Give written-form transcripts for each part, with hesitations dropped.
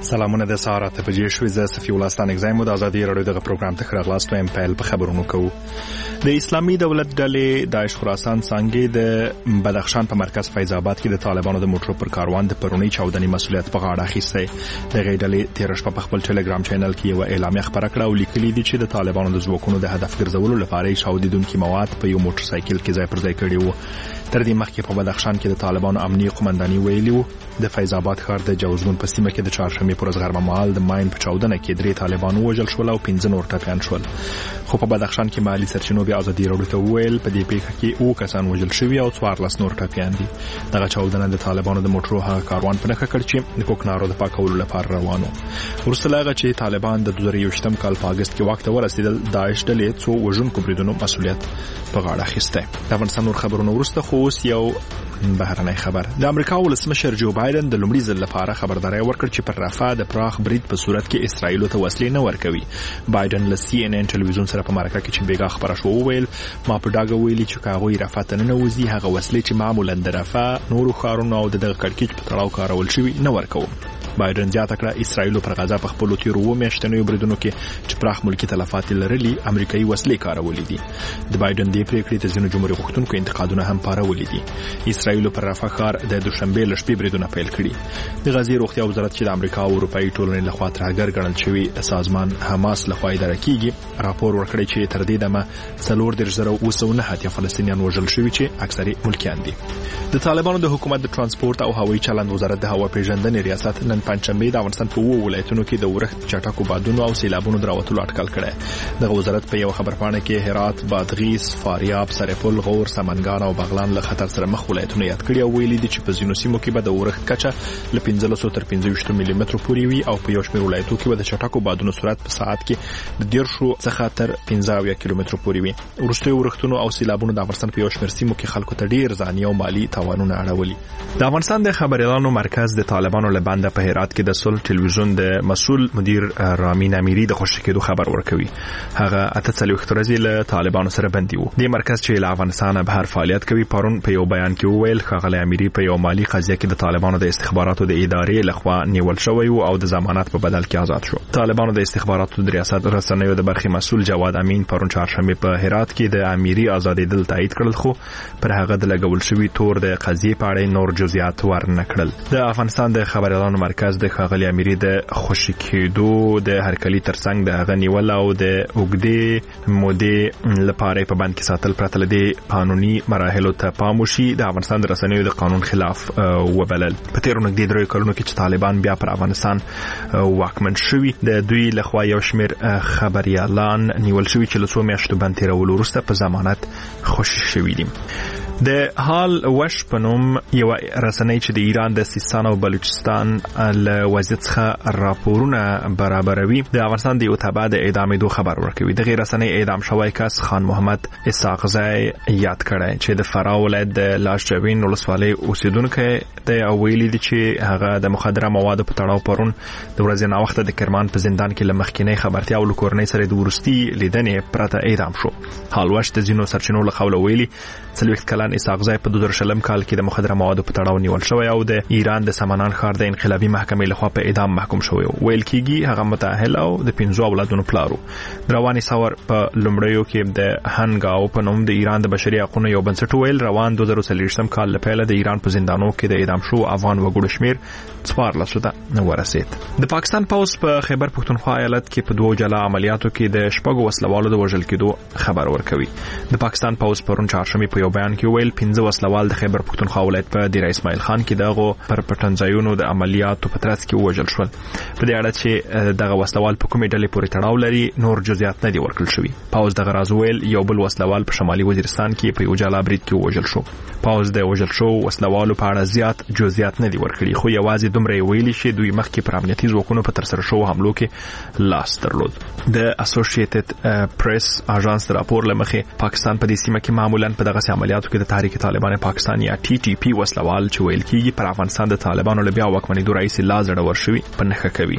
سلامونه د سهار ته بجې شوې ز صفي ولستان اگزایم د ازادي رادیو دغه پروګرام ته خراغلاست وایم په خبرونو کوو. د اسلامي دولت ډلې داعش خراسان څنګه د بدخشان په مرکز فیض آباد کې د طالبانو د موټرو پر کاروان د پرونی چاودنې مسولیت په غاړه اخیسته. د غیډلې 13 په خپل ټلګرام چینل کې یو اعلامیه خبره کړه او لیکلي دي چې د طالبانو د ځواکونو د هدف ګرځولو لپاره چاودیدونکي مواد په یو موټر سایکل کې ځای پر ځای کړي وو. تر دې مخکې په بدخشان کې د طالبانو امنیتي قومنداني ویلي وو د فیض آباد ښار د جوزګون په سیمه کې د چهارشنبه پر ورځ غرمه مهال د ماین په چاودنه کې 3 طالبان وژل شول او 15 نور ټپیان شول. خو په بدخشان کې مالي سرچینو بیا ازادي رادیو ته ویل په دې پیښه کې او کسان وژل شوي او 14 نور ټپیان دي. دغه چاودنه د طالبانو د موټرو هغه کاروان په نښه کړ چې د کوکنارو د پاکولو لپاره روانو. ورسته هغه چې طالبان د 2023 کال په اگست کې وخت ورسېدل داعش ډلې څو وژونکو بریدونو مسولیت په غاړه اخیسته. د افغانستان نور خبرونه ورسته خو اوس یو بهرنی خبر. د امریکا ولسمشر جو بایدن د لومړي ځل لپاره خبرداري ورکړه چې پر رافاه د پراخ برید په صورت کې اسرائیل ته وسلې نه ورکوي. بایدن له CNN ټلویزیون سره په مرکه کې چې بیګا خبره شو ویل ما په ډاګه ویلي چې کاغوي رافاه ته نه وځي هغه وسلې چې معمولا د رافاه نورو ښارونو او د کړکېچ په تړاو کارول شوی نه ورکوم. بایدن زیاته کړه اسرائیل پر غزا په خپل تیر و میاشتنیو بریدونو کې چې پراخ ملکی تلفات لرلي امریکایي وسلې کارولې دي. د بایدن د پریکړې ته ځینو جمهوریت غوښتونکو انتقادونه هم پارولې دي. اسرائیل پر رافاه ښار د دوشنبه لشپې بریدونه پیل کړي. د غزا روغتیا وزارت چې د امریکا او اروپאי ټولنې لخوا ترهګر ګڼل شوی سازمان حماس لخوا اداره کیږي راپور ورکړی چې تر دې دمه 4,909 فلسطینیان وژل شوي چې اکثره ملکیان دي. د طالبانو د حکومت د ترانسپورت او هوایي چلند وزارت د هوا پیژندنې ریاست نن پنځشنبه د افغانستان په وو ولایتونو کې د ورښت چټکو بادونو او سیلابونو دراوتلو اټکل کړی. د وزارت په یو خبرپاڼه کې هرات، بادغیس، فاریاب، سرپل، غور، سمنګان او بغلان له خطر سره مخ ولایتونه یاد کړي او ویلي دي چې په ځینو سیمو کې به د ورښت کچه له 15 تر 25 ملي متر پورې وي او په یو شمېر ولایتونو کې به د چټکو بادونو سرعت په ساعت کې د 10 څخه تر 15 کیلومتر پورې وي. ورستي ورښتونو او سیلابونو د افغانستان په یو شمېر سیمو کې خلکو ته ډیر ځاني او مالی تاوانونه اړولي. د افغانستان د خبريالانو مرکز د طالبانو له بنده په هرات کې د سول ټلویزیون د مسؤل مدیر رامین امیری د خوشی کېدو خبر ورکوي. هغه 48 ورځې له طالبانو سره بندي وو. د مرکز چې له افغانستان بهر فعالیت کوي پرون په یو بیان کې وویل خغل امیری په یو مالی قضیه کې د طالبانو د استخباراتو د ادارې لخوا نیول شوی او د ضمانت په بدل کې آزاد شو. طالبانو د استخباراتو د ریاست رسنیو د برخې مسؤل جواد امین پرون چهارشنبه په هرات کې د امیری آزادیدل تایید کړل خو پر هغه د لګول شوی تور د قضیه په اړه نور جزئیات ورنکړل. د افغانستان د خبريالانو مرکز د خغل امیری د خوشی کېدو د هرکلی ترڅنګ د هغه نیول او د اوګدې مودې لپاره په بند کې ساتل پرته لدې قانوني مراحلو ته پام وشي د افغانستان د رسنیو د قانون خلاف وبلل. په تیر نږدې 3 کلونو کې چې طالبان بیا پر افغانستان واکمن شوي د دوی لخوا یو شمېر خبريالان نیول شوي چې له څو میاشتو بند تیرولو وروسته په ضمانت خوشي شوي دي. د حال وش پنوم یو رسنۍ چې د ایران د سیستان او بلوچستان له وضعیت څخه راپورونه برابروي د افغانستان د یو تبع د اعدام دوه خبر ورکوي. د غیر رسنۍ اعدام شوی کس خان محمد اسحاقزی یاد کړی چې د فراه ولایت د لاجوین ولسوالۍ اوسیدونکی دی او ویلي دي چې هغه د مخدره موادو په تړاو پرون د ورځې نه وخت د کرمان په زندان کې لمخکینی خبرتیا او کورنۍ سره د ورستي لیدنې پرته اعدام شو. حال وش د زینو سرچینو له قوله ویلي 40 کلن اسحاقزی په 2000 کال کې د مخدره موادو په تړاو نیول شوی او د ایران د سمنان ښار د انقلابي محکمې لخوا په اعدام محکوم شوی. ویل کېږي هغه متأهل او د 15 اولادونو پلارو. رواني ثور په لومړیو کې د هنګاو په نوم د ایران د بشري حقوقو یو بنسټ ویل روان 2023 کال لپاره د ایران په زندانو کې د اعدام شو افغان وګړو شمیر 14 ته ورسید. د پاکستان پولیس په خیبر پختونخوا ایالت کې په 2 جلا عملیاتو کې د شپږو وسلوالو د وژل کېدو خبر ورکوي. د پاکستان پولیس پرون چهارشنبه په یو بیان کې ویل 15 وسلوال د خیبر پختونخوا ولایت په دیر اسماعیل خان کې دغه پر پټنځایونو د عملیاتو په ترڅ کې وژل شول. په دې اړه چې دغه وسلوال په کومې ډلې پورې تړاو لري نور جزئیات نه دي ورکړل شوي. پولیس دغه راز ویل یو بل وسلوال په شمالي وزیرستان کې په یو جلا برید کې وژل شو. پولیس د وژل شو وسلوالو په اړه زیات جزئیات نه دي ورکړي خو یوازې دومره ویلي چې دوی مخکې پر امنیتي ځواکونو په ترسره شو حملو کې لاس درلود. د اسوسییټډ پریس اژانس راپور لمخې پاکستان په دې سیمه کې معمولا په دغه عملیاتو کې د تحریک طالبان پاکستان یا TTP وسلوال چې ویل کېږي پر افغانستان د طالبانو له بیا واکمنېدو راهیسې لا زړور شوي په نښه کوي.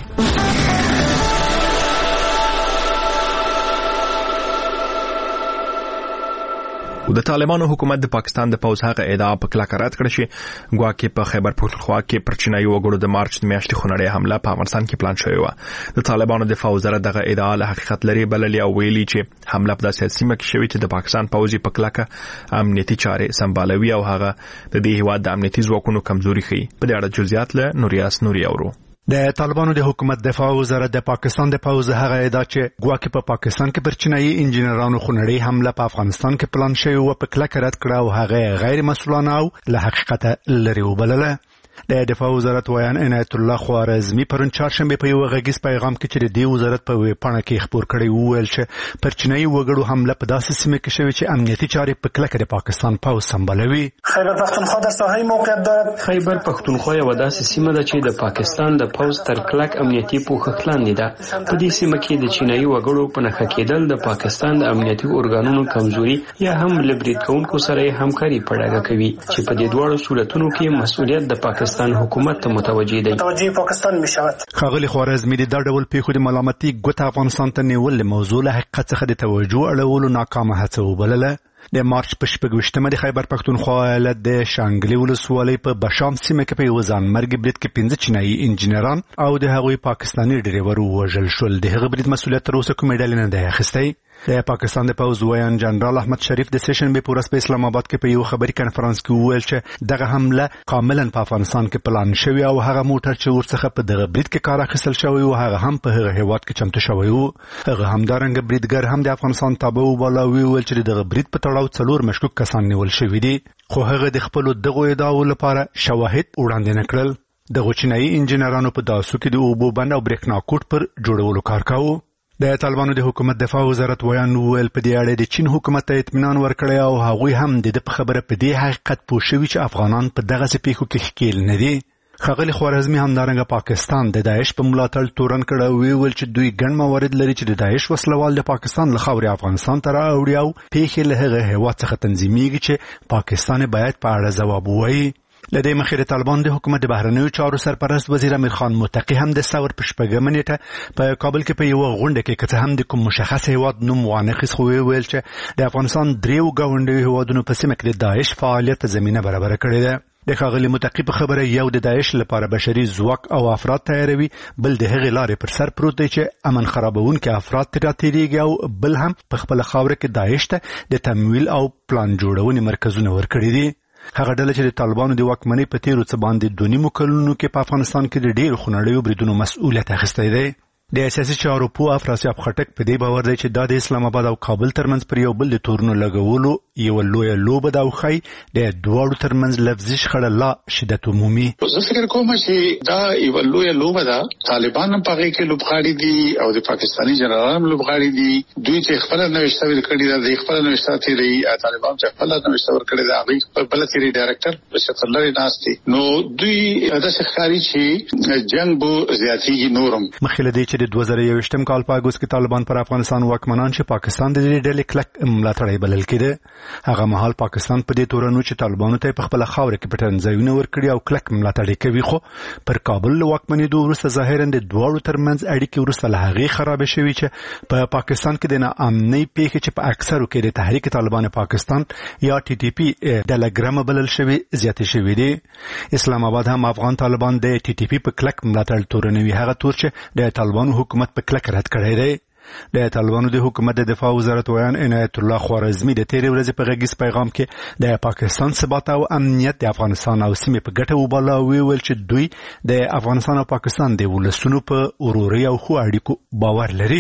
د طالبانو حکومت د پاکستان د پوځ هغه ادعا په کلکه رد کړه چې ګواکې په خیبر پختونخوا کې پر چینایي وګړو د مارچ د میاشتې خونړۍ حمله په افغانستان کې پلان شوې و. د طالبانو دفاع وزارت دغه ادعا له حقیقت لري بللې او ویلي چې حمله په داسې سیمه کې شوې چې د پاکستان پوځي په کلکه امنیتي چارې سمبالوي او هغه د دې هیواد د امنیتي ځواکونو کمزوري ښيي. په دې اړه جزئیات له نوریاس نوري اورو. د طالبانو د حکومت دفاع وزارت د پاکستان د پوځ هغه ادعا چې ګواکې په پاکستان کې پر چینایي انجینرانو خونړۍ حمله په افغانستان کې پلان شوی و په کلکه رد کړه او هغه غیر مسؤلانه او له حقیقت لري وبلله. د دفاع وزارت ویان عنایت الله خوارزمی پرون چهارشنبه په یو غږیز پیغام کې چې د دې وزارت په ویبپاڼه کې خبر کړی وویل چې پر چینایي وګړو حمله په داسې سیمه کې شوې چې امنیتي چارې په کلکه د پاکستان پوځ سمبالوي. خیبر پختونخوا در ساحه موقعیت دارد. خیبر پختونخوا یو داسې سیمه ده چې د پاکستان د پوځ تر کلک امنیتي پوښښ لاندې ده. په دې سیمه کې د چینایي وګړو په نښه کېدل د پاکستان د امنیتي ارګانونو کمزوري یا هم له برید کوونکو سره همکاري په ډاګه کوي چې په دې دواړو صورتونو کې مسؤلیت د پاکستان حکومت متوجه دی. توجه پاکستان میشود. خاغلی خوارزمی د ډول پیښو د ملامتي ګوت افغانستان ته نیول موضوع له حقیقت څخه د توجه اړولو ناکامه هڅه وبلله. د مارچ په 28مه د خیبر پختونخوا ایالت د شانګلي ولسوالۍ په بشام سیمه کې په یو ځانمرګي برید کې 15 چینایي انجینران او د هغوی پاکستاني ډریور وژل شول. د هغه برید مسؤلیت تر اوسه کومې ډلې نه دی اخیستی. د پاکستان د پوځ ویان جنرال احمد شریف د سیشن په ورځ په اسلام آباد کې په یو خبري کانفرنس کې وویل چې دغه حمله کاملا په افغانستان کې پلان شوی او هغه موټر چې ورڅخه په دغه برید کې کار اخیستل شوی او هغه هم په هغه هیواد کې چمتو شوی و. هغه همدارنګه بریدګر هم د افغانستان تابع وباله ویل چې دغه برید په تړاو 4 مشکوک کسان نیول شوی دي خو هغه د خپل دغه ادعاو لپاره شواهد وړاندې نه کړل. د چینایي انجینرانو په داسو کې د اوبو بند او برېښنا کوټ پر جوړولو کار کاوه. د طالبانو د حکومت دفاع وزارت ویان ویل په دې اړه د چین حکومت ته اطمینان ورکړی او هغوی هم د خبره په دې حقیقت پوه شوي چې افغانان په دغه پیښو کې ښکیل نه دي. خاغلی خوارزمی همدارنګه پاکستان د داعش په ملاتړ تورن کړه او ویل چې دوی ګڼ موارد لري چې د داعش وسلوال د پاکستان له خاورې افغانستان ته راوړي او پیښې له هغه هیواد څخه تنظیمیږي چې پاکستان باید په اړه ځواب ووایي. لدې مخیر طالبان د حکومت د بهرنیو چارو سرپرست وزیر امیر خان متقی هم د ثور په شپږمه نیټه په کابل کې په یو غونډه کې کته هم د کوم مشخص هیواد نوم وانخیس خو ویل چې د افغانستان دریو ګاونډیو هیوادونو په سیمه کې د داعش فعالیت زمينه برابر کړې ده. د خاغلی متقی په خبره یو د داعش لپاره بشري ځواک او افراد تیاروي بل د هغې لارې پر سر پروت دی چې امن خرابونکي افراد تیریږي او بل هم په خپل خاور کې داعش ته د تمویل او پلان جوړونې مرکزونه ورکړي دي. هغه ډله چې د طالبانو د واکمنۍ په تیرو څه باندې 2.5 کلونو کې په افغانستان کې د ډېرو خونړیو بریدونو مسؤلیت اخیستی دی. د اساسي چارو په افراسیاب خټک په دې باور دی چې د اسلام آباد او کابل ترمنځ پر یو بل د تورونو لګولو یو لوی لوبه دا وخی د دوړو ترمنځ لفظي شخړه لا شدت عمومي. زه فکر کوم چې دا یو لوی لوبه ده. طالبان په هغه کې لوبغاړي دي او د پاکستاني جنرالان لوبغاړي دي. دوی چې خپل نوښت ورکړي دا د خپل نوښت تیری طالبان چې خپل نوښت ورکړي دا هغه بل تیری ډایرکټر په شکل لري ناشتي نو دوی د ښکاری چې جنگ بو زیاتیږي نورم. مخکې دی چې د 2021م کال په اگست کې طالبان پر افغانستان واکمنان چې پاکستان د دې ډلې کلک ملاتړی بلل کېده. هغه مهال پاکستان په دې تورنو چې طالبانو ته په خپل خاور کې پټن ځایونه ورکړي او کلک ملاتړ کوي خو پر کابل واکمنۍ وروسته ظاهرا د دوړو ترمنځ اړیکې وروسته له هغې خراب شوي چې په پاکستان کې د ناامنۍ پیښې چې په اکثرو کې د تحریک طالبان پاکستان یا ټي ټي پی ډلګرام بلل شوی زیاتې شوي دي. اسلام آباد هم افغان طالبان د ټي ټي پی په کلک ملاتړ تورنوي هغه تور چې د طالبانو حکومت په کلک رد کړی دی. د طالبانو د حکومت د دفاع وزارت ویان عنایت الله خوارزمی د تیرې ورځې په غږیز پیغام کې د پاکستان ثبات او امنیت د افغانستان او سیمې په ګټه وباله ویل چې دوی د افغانستان او پاکستان د ولسونو په ورورۍ او خو اړیکو باور لري.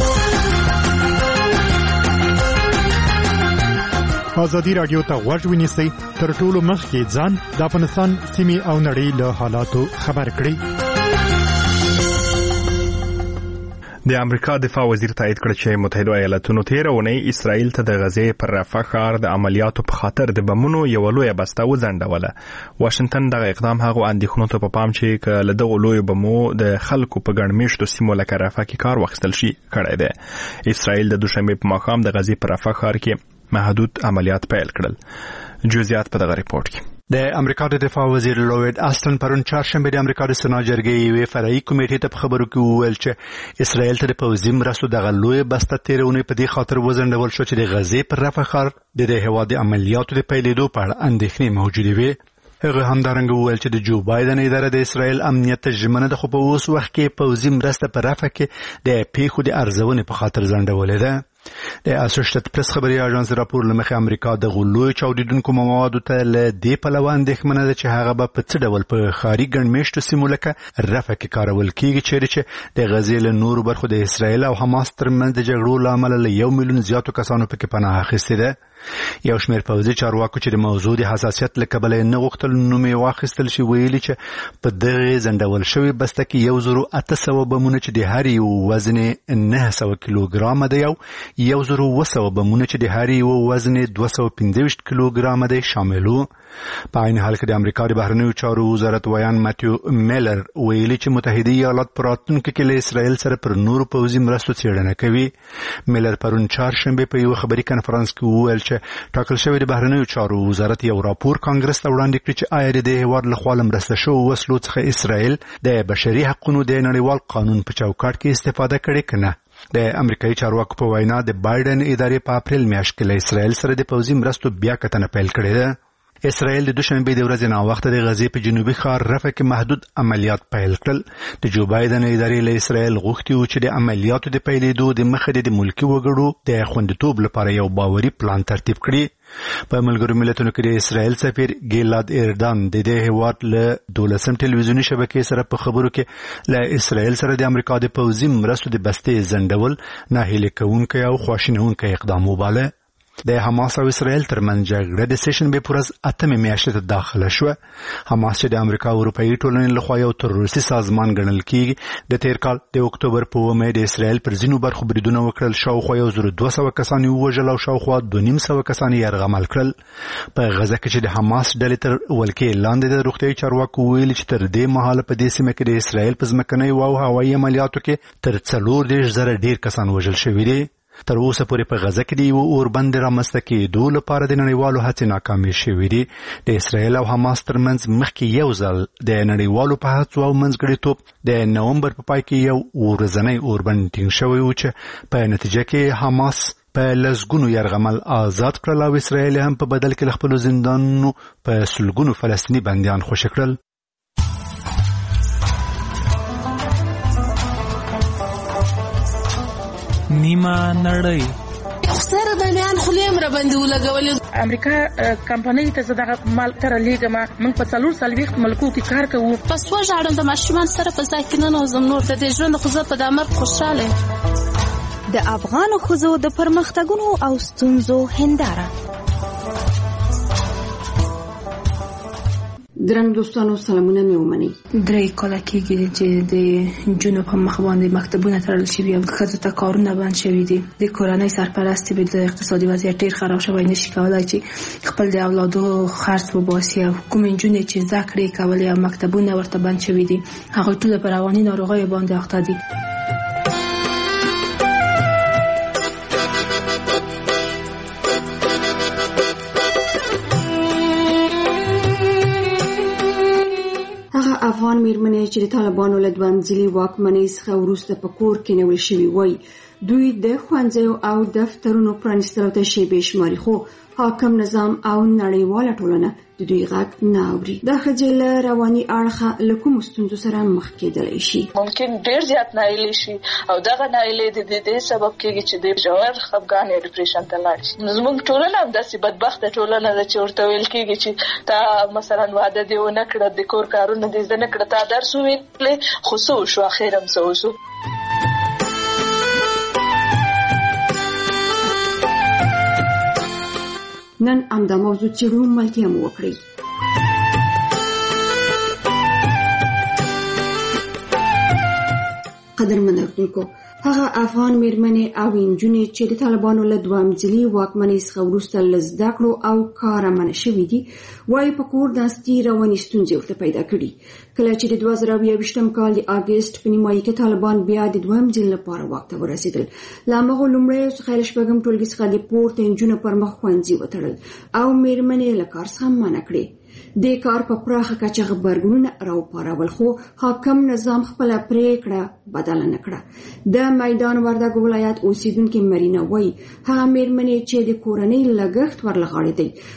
ازادي رادیو ته غوږ ونیسئ تر ټولو مخکې ځان د افغانستان سیمې او نړۍ له حالاتو خبر کړئ. د امریکا دفاع وزیر تایید کړ چې متحده ایالاتونو تیره اونۍ اسرائیل ته د غزې پر رفح ښار د عملیاتو په خاطر د بمونو یو لوی بسته وځنډوله. واشنگټن دغه اقدام هغه اندېښنو ته په پام چې ک له دغه لوی بمو د خلکو په ګڼمېشتو سیمو لکه رفح کې کار واخیستل شي کړی دی. اسرائیل د دوشنبه په ماښام د غزې پر رفح ښار کې محدود عملیات پیل کړل. جزئیات په دغه ریپورت کې. د امریکا د دفاع وزیر لوید آستن پرون چهارشنبه د امریکا د سنا جرګې یوې فرعي کمیټې ته په خبرو کې وویل چې اسرائیل ته د پوځي مرستو دغه لویه بسته تېرونې په دې خاطر وځنډول شو چې د غزې پر رفح ښار د دې هېواد د عملیاتو د پیلېدو په اړه اندېښنې موجودې وې. هغه همدارنګه وویل چې د جو بایدن اداره د اسرائیل امنیت ته ژمنه ده، خو په اوس وخت کې پوځي مرسته په رفح کې د پیښو د ارزونې په خاطر ځنډولې ده. د اسوسییټډ پریس خبري اژانس راپور لمخې امریکا د غلوی چاودیدونکو موادو ته له دې پلوه اندېښمنه ده چې هغه به په څه ډول په ښاري ګڼمېشتو سیمو لکه رفح کې کارول کیږي، چیرې چې د غزې له نورو برخو د اسرائیل او حماس ترمنځ د جګړو له امله له 1 میلیون زیاتو کسانو پکې پناه اخیستې ده. یو شمېر پوځي چارواکو چې د موضوع د حساسیت له کبله یې نه غوښتل نوم یې واخیستل شي ویلي چې په دغه ځنډول شوې بسته کې 1800 بمونه چې د هر یو وزن 900 کیلوګرامه دی او 1200 بمونه چې د هر یو وزن 225 کیلوګرامه دی شامل وو. په عین حال کې د امریکا د بهرنیو چارو وزارت ویان ماتیو میلر ویلي چې متحده ایالات په راتلونکي کې له اسرائیل سره پر نورو پوځي مرستو څېړنه کوي. میلر پرون چهارشنبه په یو خبري کنفرانس کې وویل چې ټاکل شوی د بهرنیو چارو وزارت یو راپور کانګرس ته وړاندې کړی چې آیا د دې هېواد لخوا له مرسته شوو وسلو څخه اسرائیل د بشري حقوقو د نړیوال قانون په چوکاټ کې استفاده کړې که نه. د امریکایي چارواکو په وینا د بایدن ادارې په اپریل میاشت کې له اسرائیل سره د پوځي مرستو بیا کتنه پیل کړې ده. اسرائیل د دوشنبه د ورځې ناوخته د غزې په جنوبي ښار رفح کې محدود عملیات پیل کړل. د جو بایدن ادارې له اسرائیل غوښتي و چې د عملیاتو د پیلېدو د مخه د ملکي وګړو د خوندیتوب لپاره یو باوري پلان ترتیب کړي. په ملګرو ملتونو کې د اسرائیل سفیر ګیلاد ایردان د دې هېواد له 12 ټلویزیوني شبکې سره په خبرو کې له اسرائیل سره د امریکا د پوځي مرستو د بستې ځنډول ناهیلي کوونکی او خواشینونکی اقدام وباله. د حماس او اسرائیل ترمنځ جګړه د سیشنبې په ورځ 8 میاشتې ته داخله شوه. حماس چې د امریکا او اروپایي ټولنې لخوا یو تروریستي سازمان ګڼل کیږي، د تیر کال د اکتوبر په 1 د اسرائیل پر ځینو برخو بریدونه وکړل، شاوخوا 1200 کسان یې ووژل او شاوخوا 250 کسان یې یرغمل کړل. په غزه کې چې د حماس ډلې تر ولکې لاندې د روغتیايي چارواکو ویلي چې تر دې مهاله په دې سیمه کې د اسرائیل په ځمکنیو او هوایي عملیاتو کې تر 40,000 ډیر کسان وژل شوي دي. تر اوسه پورې په غزه کې د یو اوربند رامنځته کېدو لپاره د نړیوالو هڅې ناکامې شوې دي. د اسرائیل او حماس ترمنځ مخکې یو ځل د نړیوالو په هڅو او منځګړیتوب د نومبر په پای کې یو ورځنی اوربند ټینګ شوی و چې په نتیجه کې حماس په لسګونو یرغمل آزاد کړل او اسرائیل هم په بدل کې له خپلو زندانونو په سلګونو فلسطیني بندیان خوشي کړل. نیمه نړۍ سره د بیان خلیم را باندې ولګولې. امریکا کمپنۍ ته زداغه مال تر لیګما موږ په 4 ملکو کې کار کوو. پس وژاړم د ماشومان سره په ځای کې نه نوزم نور د دې ژوند خو زه په دمر خوشاله. د افغان ښځو د پرمختګونو او ستونزو هنداره. درنو دوستانو سلامونه مې ومنئ. 3 کاله کېږي چې د جنوب په مخ باندې مکتبونه تړل شوي او ښځو ته کارونه بند شوي دي. د کورنۍ سرپرستې به د اقتصادي وضعیت ډېر خراب شوی، نشي کولای چې خپل د اولادو خرڅ وباسي او کومې نجونې چې زده کړې کولې او مکتبونه ورته بند شوي دي هغوی ټول په رواني ناروغیو باندې اخته دي. افغان میرمنې چې د طالبانو له دوامځلي واکمنۍ څخه وروسته په کور کې نیول شوي وای، دوی د ښوونځیو او دفترونو پرانیستلو ته شیبې شماري، خو حاکم نظام او نړیواله ټولنه د دوی غږ نه اوري. دا ښځې له رواني اړخه له کومو ستونزو سره مخ کېدلی شي؟ ممکن ډېر زیات ناهیلي شي او دغه ناهیلي د دې سبب کېږي چې د ژور خفګان یا ډیپریشن ته لاړ شي. زموږ ټولنه همداسې بدبخته ټولنه ده چې ورته ویل کېږي چې تا مثلا واده دې ونه کړه، د کور کارونه دې زده نه کړه، تا درس وویلې خو څه وشو، اخر هم څه وشو. نن همدا موضوع څېړو، ملتیا مو وکړئ. قدرمن اورېدونکو، هغه افغان میرمنې او نجونې چې د طالبانو له دوامځلي واکمنۍ څخه وروسته له زده کړو او کاره منع شوي دي، وایي په کور ناستي رواني ستونزې ورته پیدا کړي. کله چې د 2022م کال د اگست په نیمایي کې طالبان بیا د دویم ځل لپاره واک ته ورسېدل. لا مغه لومړی څخه شپږم ټولګي څخه د پورته انجونو پر مخ ښوونځي وتړل او میرمنې له کار څخه منع کړې. د کار په پراخه کچه غبرګونونه راوپارول خو حاکم نظام خپل پریکړه بدل نه کړه. د میدان وردګ ولایت اوسیدونکو مرینا وای هغه میرمنې چې د کورنۍ لګښت ورلغړې دي